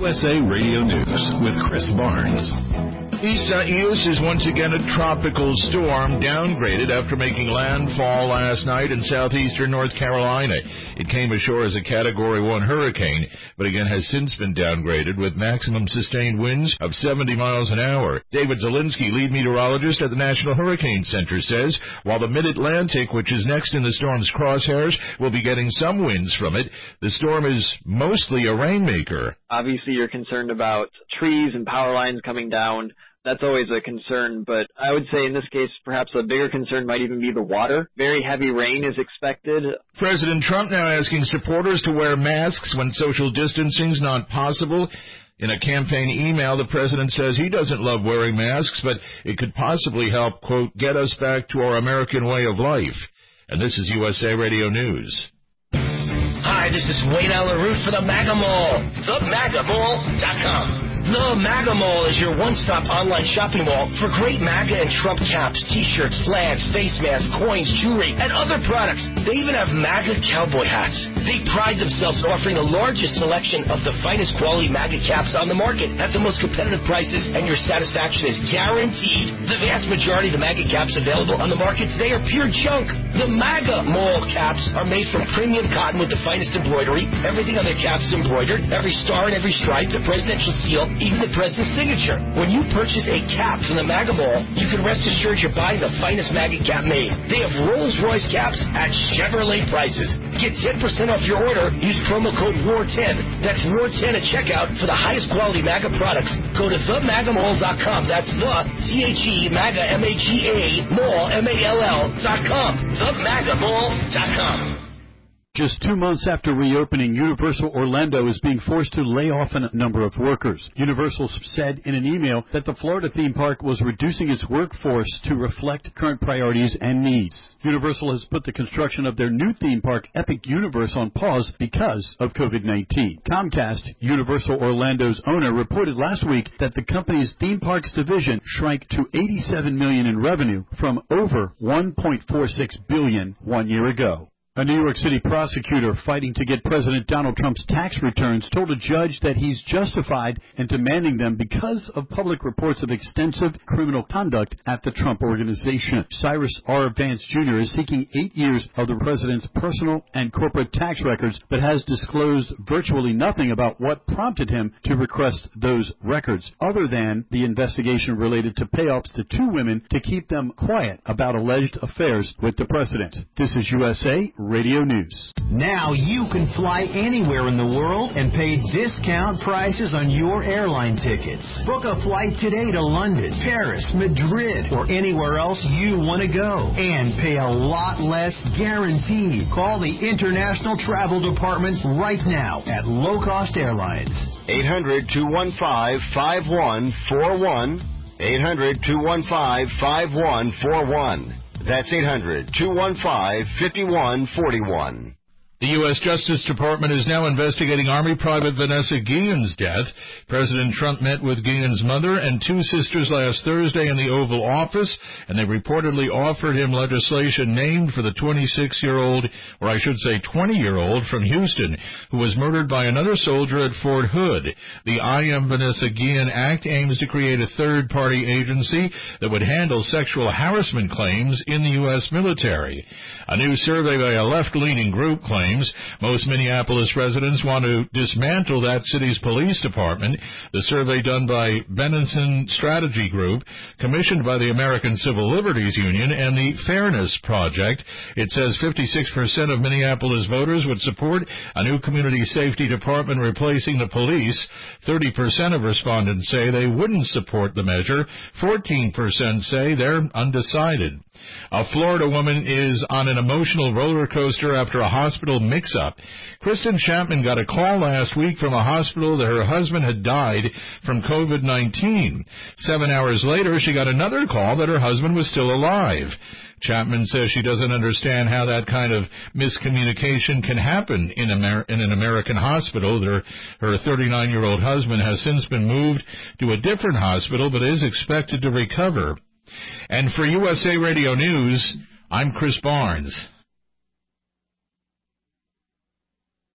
USA Radio News with Chris Barnes. Isaias is once again a tropical storm, downgraded after making landfall last night in southeastern North Carolina. It came ashore as a Category 1 hurricane, but again has since been downgraded with maximum sustained winds of 70 miles an hour. David Zielinski, lead meteorologist at the National Hurricane Center, says while the mid-Atlantic, which is next in the storm's crosshairs, will be getting some winds from it, the storm is mostly a rainmaker. Obviously, you're concerned about trees and power lines coming down. That's always a concern, but I would say in this case, perhaps a bigger concern might even be the water. Very heavy rain is expected. President Trump now asking supporters to wear masks when social distancing is not possible. In a campaign email, the president says he doesn't love wearing masks, but it could possibly help, quote, get us back to our American way of life. And this is USA Radio News. Hi, this is Wayne Allen Root for the MAGA Mall, themagamall.com. The MAGA Mall is your one-stop online shopping mall for great MAGA and Trump caps, T-shirts, flags, face masks, coins, jewelry, and other products. They even have MAGA cowboy hats. They pride themselves in offering the largest selection of the finest quality MAGA caps on the market at the most competitive prices, and your satisfaction is guaranteed. The vast majority of the MAGA caps available on the market today are pure junk. The MAGA Mall caps are made from premium cotton with the finest embroidery. Everything on their caps is embroidered. Every star and every stripe, the presidential seal, even the president's signature. When you purchase a cap from the MAGA Mall, you can rest assured you're buying the finest MAGA cap made. They have Rolls-Royce caps at Chevrolet prices. Get 10% off your order. Use promo code WAR10. That's WAR10 at checkout for the highest quality MAGA products. Go to themagamall.com. That's the THE MAGA MAGA Mall MALL.com. Themagamall.com. Just 2 months after reopening, Universal Orlando is being forced to lay off a number of workers. Universal said in an email that the Florida theme park was reducing its workforce to reflect current priorities and needs. Universal has put the construction of their new theme park, Epic Universe, on pause because of COVID-19. Comcast, Universal Orlando's owner, reported last week that the company's theme parks division shrank to $87 million in revenue from over $1.46 billion 1 year ago. A New York City prosecutor fighting to get President Donald Trump's tax returns told a judge that he's justified in demanding them because of public reports of extensive criminal conduct at the Trump Organization. Cyrus R. Vance Jr. is seeking 8 years of the president's personal and corporate tax records, but has disclosed virtually nothing about what prompted him to request those records, other than the investigation related to payoffs to 2 women to keep them quiet about alleged affairs with the president. This is USA Radio News. Now you can fly anywhere in the world and pay discount prices on your airline tickets. Book a flight today to London, Paris, Madrid, or anywhere else you want to go. And pay a lot less guaranteed. Call the International Travel Department right now at Low Cost Airlines. 800-215-5141. 800-215-5141. That's 800-215-5141. The U.S. Justice Department is now investigating Army Private Vanessa Guillen's death. President Trump met with Guillen's mother and 2 sisters last Thursday in the Oval Office, and they reportedly offered him legislation named for the 26-year-old, or I should say 20-year-old, from Houston, who was murdered by another soldier at Fort Hood. The I Am Vanessa Guillen Act aims to create a third-party agency that would handle sexual harassment claims in the U.S. military. A new survey by a left-leaning group claims most Minneapolis residents want to dismantle that city's police department. The survey done by Benenson Strategy Group, commissioned by the American Civil Liberties Union and the Fairness Project, it says 56% of Minneapolis voters would support a new community safety department replacing the police. 30% of respondents say they wouldn't support the measure. 14% say they're undecided. A Florida woman is on an emotional roller coaster after a hospital mix-up. Kristen Chapman got a call last week from a hospital that her husband had died from COVID-19. 7 hours later, she got another call that her husband was still alive. Chapman says she doesn't understand how that kind of miscommunication can happen in an American hospital. Her 39-year-old husband has since been moved to a different hospital but is expected to recover. And for USA Radio News, I'm Chris Barnes.